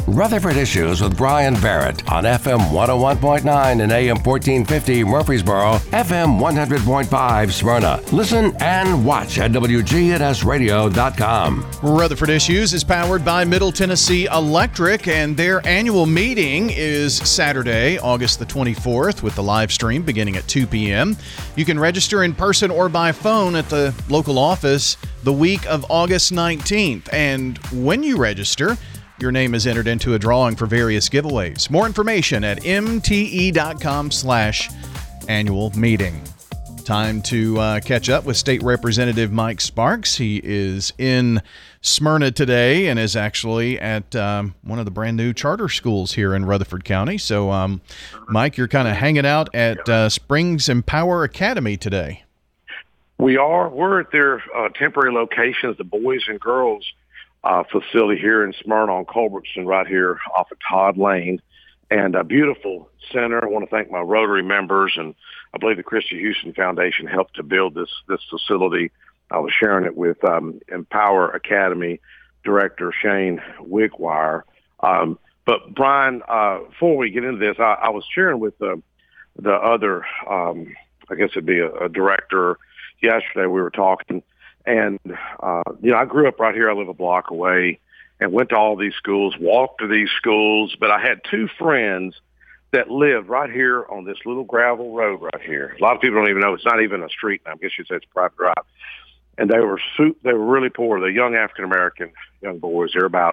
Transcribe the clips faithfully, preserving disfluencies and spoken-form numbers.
Rutherford Issues with Brian Barrett on F M one oh one point nine and A M fourteen fifty Murfreesboro, F M one hundred point five Smyrna. Listen and watch at W G N S radio dot com. Rutherford Issues is powered by Middle Tennessee Electric, and their annual meeting is Saturday, August the twenty-fourth, with the live stream beginning at two p.m. You can register in person or by phone at the local office the week of August nineteenth. And when you register, your name is entered into a drawing for various giveaways. More information at mte.com slash annual meeting. Time to uh, catch up with State Representative Mike Sparks. He is in Smyrna today and is actually at um, one of the brand new charter schools here in Rutherford County. So, um, Mike, you're kind of hanging out at uh, Springs Empower Academy today. We are. We're at their uh, temporary locations, the Boys and Girls uh, facility here in Smyrna on Culbertson, right here off of Todd Lane. And a beautiful center. I want to thank my Rotary members, and I believe the Christy Houston Foundation helped to build this this facility. I was sharing it with um, Empower Academy Director Shane Wickwire. Um, but Brian, uh, before we get into this, I, I was sharing with the the other, um, I guess it'd be a, a director. Yesterday we were talking, and uh, you know, I grew up right here. I live a block away, and went to all these schools, walked to these schools. But I had two friends that lived right here on this little gravel road right here. A lot of people don't even know it's not even a street. I guess you'd say it's a private drive. And they were they were really poor. They're young African American young boys. They're about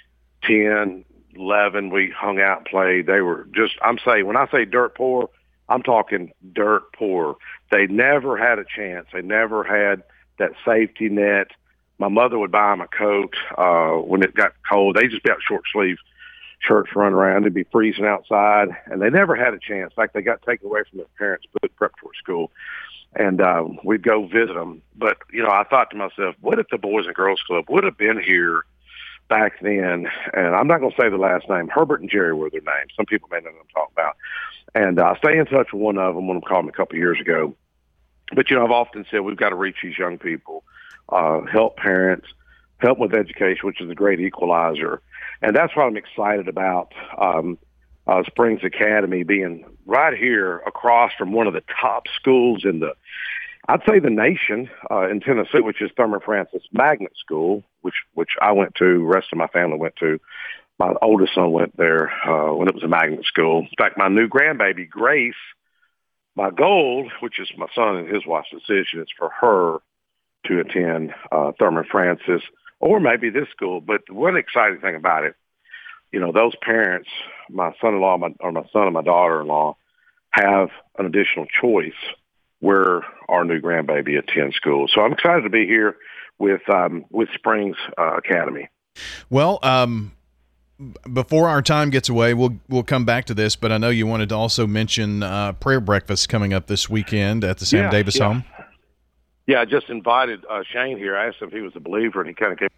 ten, eleven. We hung out and played. They were just, I'm saying, when I say dirt poor, I'm talking dirt poor. They never had a chance. They never had that safety net. My mother would buy them a coat uh, when it got cold. They'd just be out short sleeve shirts running around. They'd be freezing outside, and they never had a chance. In fact, they got taken away from their parents, put in preparatory school, and uh, we'd go visit them. But, you know, I thought to myself, what if the Boys and Girls Club would have been here back then? And I'm not going to say the last name. Herbert and Jerry were their names. Some people may know what I'm talking about. And uh, I stay in touch with one of them when I called them a couple of years ago. But, you know, I've often said we've got to reach these young people, uh, help parents, help with education, which is a great equalizer. And that's what I'm excited about, um, uh, Springs Academy being right here across from one of the top schools in the, I'd say the nation uh, in Tennessee, which is Thurman Francis Magnet School, which which I went to, the rest of my family went to. My oldest son went there uh, when it was a magnet school. In fact, my new grandbaby, Grace, my goal, which is my son and his wife's decision, is for her to attend uh, Thurman Francis or maybe this school. But one exciting thing about it, you know, those parents, my son-in-law my, or my son and my daughter-in-law, have an additional choice where our new grandbaby attends school. So I'm excited to be here with um, with Springs uh, Academy. Well, um, before our time gets away, we'll we'll come back to this, but I know you wanted to also mention uh, prayer breakfast coming up this weekend at the Sam yeah, Davis yeah. home. Yeah, I just invited uh, Shane here. I asked him if he was a believer, and he kind of came.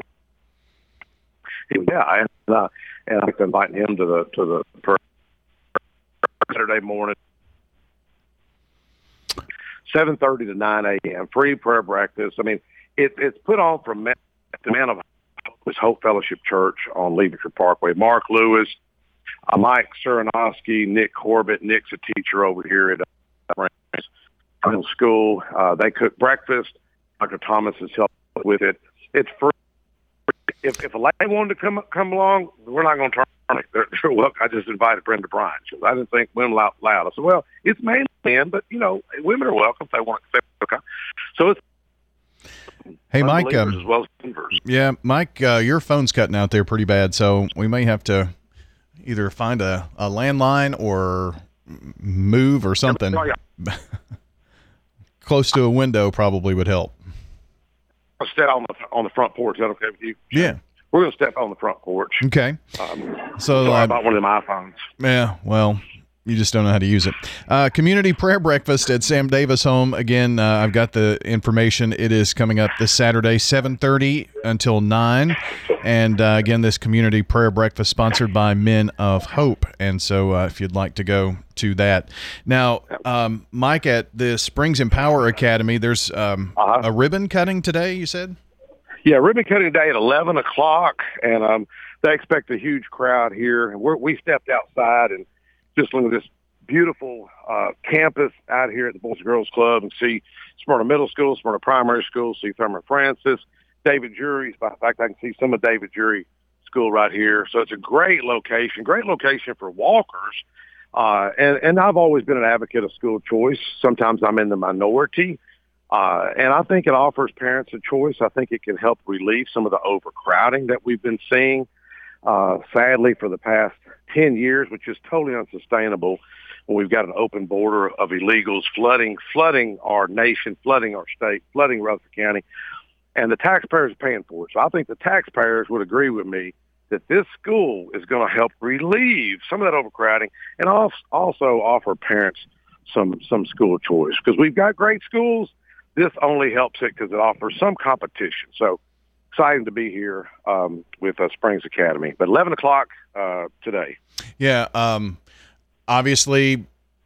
He, yeah, I, uh, and I'm inviting him to the to the prayer Saturday morning, seven thirty to nine a.m. Free prayer breakfast. I mean, it, it's put on from the Man of Hope Fellowship Church on Leavenworth Parkway. Mark Lewis, uh, Mike Suranowski, Nick Corbett. Nick's a teacher over here at uh, school. Uh, they cook breakfast. Doctor Thomas has helped with it. It's free. If if a lady wanted to come come along, we're not going to turn it. They're, they're welcome. I just invited Brenda Bryan. I didn't think women loud. loud. I said, well, it's mainly men, but you know, women are welcome if they want to. Okay. So it's. Hey, Mike. Um, as well as yeah, Mike, uh, your phone's cutting out there pretty bad, so we may have to either find a, a landline or move or something. Close to a window probably would help. I'll step on the on the front porch. Is that okay with you? Yeah. We're going to step on the front porch. Okay. Um, so sorry uh, about one of my iPhones. Yeah, well, you just don't know how to use it. Uh, community prayer breakfast at Sam Davis home. Again, uh, I've got the information. It is coming up this Saturday, seven thirty until nine. And uh, again, this community prayer breakfast sponsored by Men of Hope. And so uh, if you'd like to go to that. Now, um, Mike, at the Springs Empower Academy, there's um, uh-huh. a ribbon cutting today, you said? Yeah, ribbon cutting day at eleven o'clock, and um, they expect a huge crowd here. And we're, we stepped outside and just look at this beautiful uh, campus out here at the Boys and Girls Club and see Smyrna Middle School, Smyrna Primary School, see Thurman Francis, David Jury's. In fact, I can see some of David Jury School right here. So it's a great location, great location for walkers. Uh, and, and I've always been an advocate of school choice. Sometimes I'm in the minority. Uh, and I think it offers parents a choice. I think it can help relieve some of the overcrowding that we've been seeing, uh, sadly, for the past ten years, which is totally unsustainable when we've got an open border of illegals flooding, flooding our nation, flooding our state, flooding Rutherford County, and the taxpayers are paying for it. So I think the taxpayers would agree with me that this school is going to help relieve some of that overcrowding and also offer parents some, some school choice, because we've got great schools. This only helps it because it offers some competition. So exciting to be here um, with uh, Springs Academy. But eleven o'clock uh, today. Yeah, um, obviously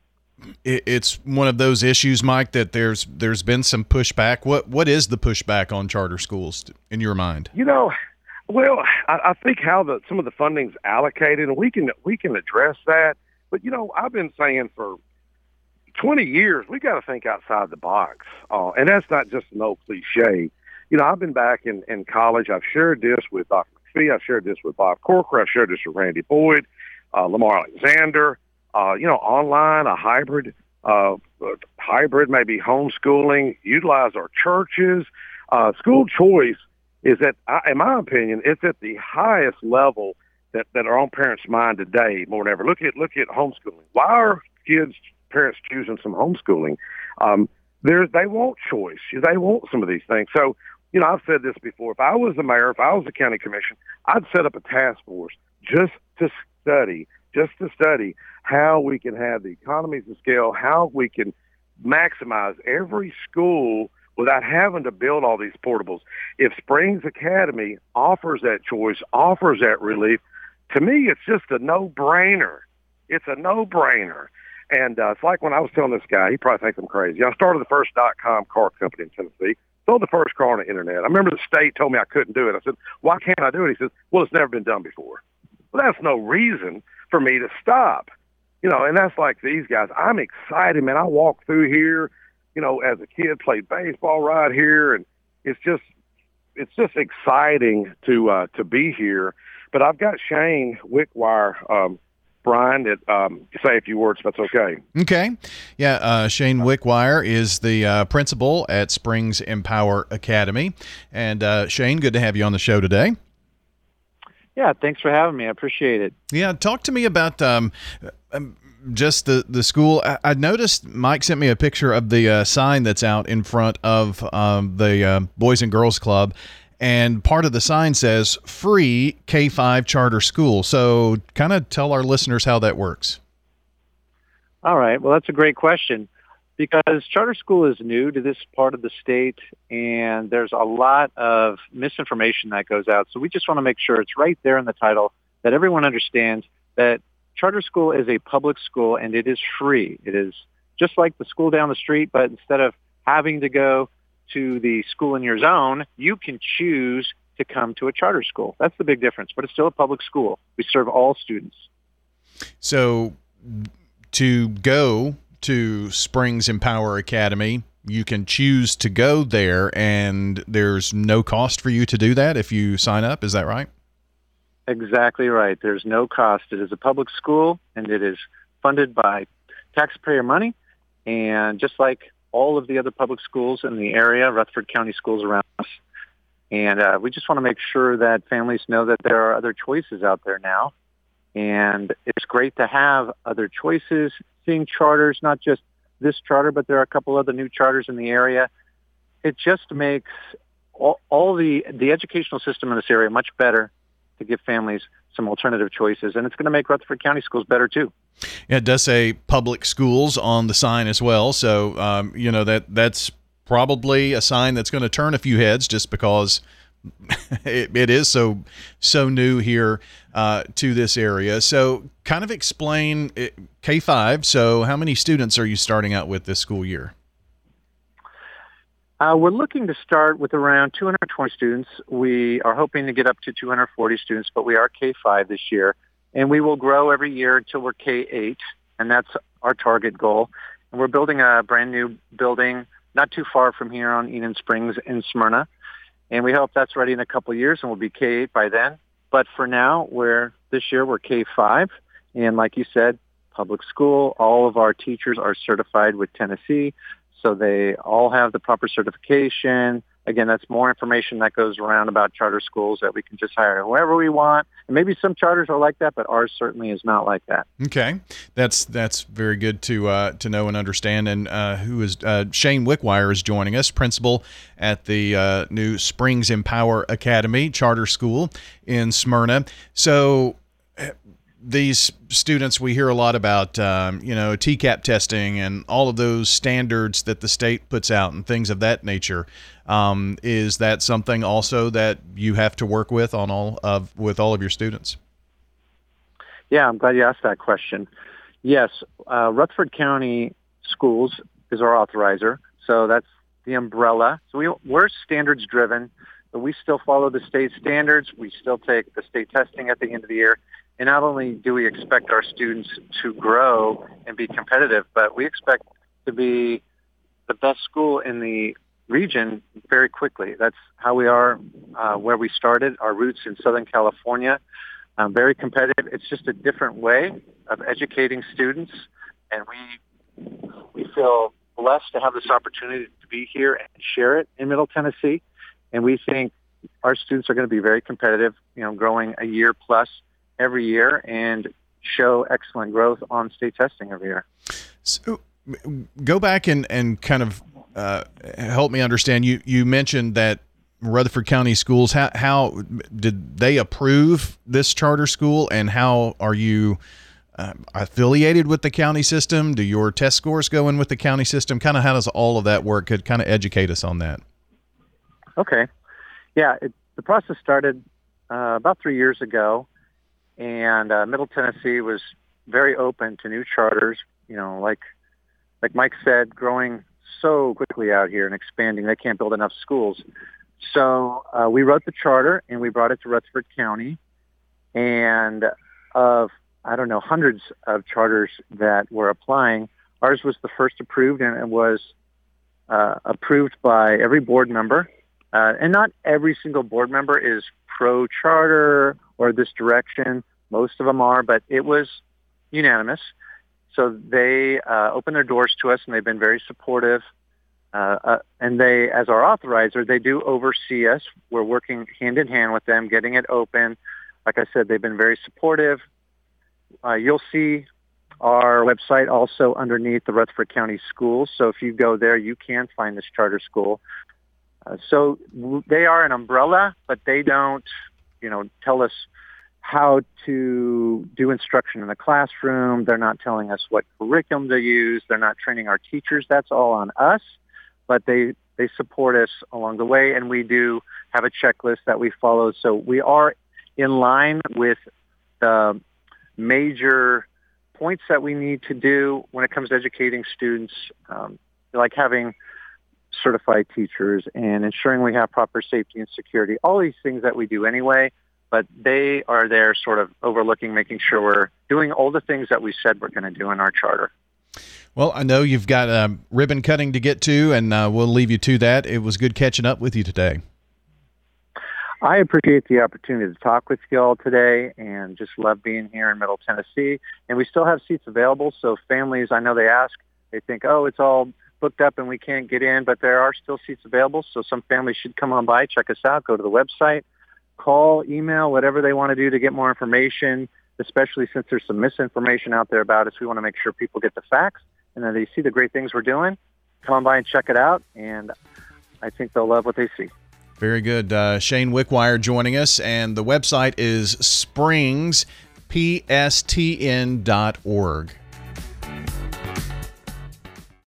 it, it's one of those issues, Mike, that there's there's been some pushback. What What is the pushback on charter schools in your mind? You know, well, I, I think how the some of the funding's allocated, and we can we can address that. But, you know, I've been saying for twenty years, we got to think outside the box. Uh, and that's not just an old cliche. You know, I've been back in, in college. I've shared this with Doctor McPhee. I've shared this with Bob Corker. I've shared this with Randy Boyd, uh, Lamar Alexander. Uh, you know, online, a hybrid, uh, hybrid, maybe homeschooling, utilize our churches. Uh, school choice is at, in my opinion, it's at the highest level that, that are on parents' mind today more than ever. Look at, look at homeschooling. Why are kids parents choosing some homeschooling? Um, there's, they want choice. They want some of these things. So, you know, I've said this before. If I was the mayor, if I was the county commission, I'd set up a task force just to study, just to study how we can have the economies of scale, how we can maximize every school without having to build all these portables. If Springs Academy offers that choice, offers that relief, to me, it's just a no-brainer. It's a no-brainer. And uh, it's like when I was telling this guy, he probably thinks I'm crazy. I started the first dot-com car company in Tennessee, sold the first car on the internet. I remember the state told me I couldn't do it. I said, why can't I do it? He says, well, it's never been done before. Well, that's no reason for me to stop. You know, and that's like these guys. I'm excited, man. I walked through here, you know, as a kid, played baseball right here, and it's just it's just exciting to uh, to be here. But I've got Shane Wickwire, um, Brian, that um, say a few words, if that's okay. Okay. Yeah, uh, Shane Wickwire is the uh, principal at Springs Empower Academy. And uh, Shane, good to have you on the show today. Yeah, thanks for having me. I appreciate it. Yeah, talk to me about um, um, just the, the school. I, I noticed Mike sent me a picture of the uh, sign that's out in front of um, the uh, Boys and Girls Club, and part of the sign says free K five charter school. So kind of tell our listeners how that works. All right. Well, that's a great question, because charter school is new to this part of the state, and there's a lot of misinformation that goes out. So we just want to make sure it's right there in the title, that everyone understands that charter school is a public school, and it is free. It is just like the school down the street, but instead of having to go to the school in your zone, you can choose to come to a charter school. That's the big difference, but it's still a public school. We serve all students. So to go to Springs Empower Academy, you can choose to go there, and there's no cost for you to do that if you sign up. Is that right? Exactly right. There's no cost. It is a public school, and it is funded by taxpayer money. And just like all of the other public schools in the area, Rutherford County schools around us. And uh, we just want to make sure that families know that there are other choices out there now. And it's great to have other choices, seeing charters, not just this charter, but there are a couple other new charters in the area. It just makes all, all the, the educational system in this area much better to give families some alternative choices. And it's going to make Rutherford County schools better, too. Yeah, it does say public schools on the sign as well. So, um, you know, that that's probably a sign that's going to turn a few heads, just because it, it is so so new here uh, to this area. So kind of explain it, K five. So how many students are you starting out with this school year? Uh, we're looking to start with around two hundred twenty students. We are hoping to get up to two hundred forty students, but we are K five this year. And we will grow every year until we're K eight, and that's our target goal. And we're building a brand new building not too far from here on Eden Springs in Smyrna. And we hope that's ready in a couple of years, and we'll be K eight by then. But for now, we're this year we're K five. And like you said, public school, all of our teachers are certified with Tennessee. So they all have the proper certification. Again, that's more information that goes around about charter schools, that we can just hire whoever we want. And maybe some charters are like that, but ours certainly is not like that. Okay, that's that's very good to uh, to know and understand. And uh, who is uh, Shane Wickwire is joining us, principal at the uh, new Springs Empower Academy charter school in Smyrna. So these students, we hear a lot about, um, you know, T CAP testing and all of those standards that the state puts out and things of that nature. Um, is that something also that you have to work with on all of with all of your students? Yeah, I'm glad you asked that question. Yes, uh, Rutherford County Schools is our authorizer, so that's the umbrella. So we, we're standards driven, but we still follow the state standards. We still take the state testing at the end of the year. And not only do we expect our students to grow and be competitive, but we expect to be the best school in the region very quickly. That's how we are, uh, where we started, our roots in Southern California. Um, very competitive. It's just a different way of educating students, and we we feel blessed to have this opportunity to be here and share it in Middle Tennessee. And we think our students are going to be very competitive, you know, growing a year plus every year and show excellent growth on state testing every year. So go back and, and kind of uh, help me understand. You you mentioned that Rutherford County Schools, how, how did they approve this charter school, and how are you uh, affiliated with the county system? Do your test scores go in with the county system? Kind of how does all of that work? Could kind of educate us on that. Okay. Yeah, it, the process started uh, about three years ago. And uh, Middle Tennessee was very open to new charters. You know, like like Mike said, growing so quickly out here and expanding, they can't build enough schools. So uh, we wrote the charter and we brought it to Rutherford County. And of, I don't know, hundreds of charters that were applying, ours was the first approved, and it was uh, approved by every board member. Uh, and not every single board member is pro-charter or this direction. Most of them are, but it was unanimous. So they uh, opened their doors to us, and they've been very supportive. Uh, uh, and they, as our authorizer, they do oversee us. We're working hand in hand with them, getting it open. Like I said, they've been very supportive. Uh, you'll see our website also underneath the Rutherford County Schools. So if you go there, you can find this charter school. Uh, so w- they are an umbrella, but they don't, you know, tell us how to do instruction in the classroom. They're not telling us what curriculum to use. They're not training our teachers. That's all on us. But they, they support us along the way, and we do have a checklist that we follow. So we are in line with the major points that we need to do when it comes to educating students, um, like having certified teachers and ensuring we have proper safety and security, all these things that we do anyway, but they are there sort of overlooking, making sure we're doing all the things that we said we're going to do in our charter. Well, I know you've got a ribbon cutting to get to, and uh, we'll leave you to that. It was good catching up with you today. I appreciate the opportunity to talk with you all today, and just love being here in Middle Tennessee. And we still have seats available, so families, I know they ask, they think, oh, it's all booked up and we can't get in, but there are still seats available, so some families should come on by, check us out, go to the website, call, email, whatever they want to do to get more information, especially since there's some misinformation out there about us. We want to make sure people get the facts, and then they see the great things we're doing. Come on by and check it out, and I think they'll love what they see. Very good. Uh, Shane Wickwire joining us, and the website is springs p s t n dot org.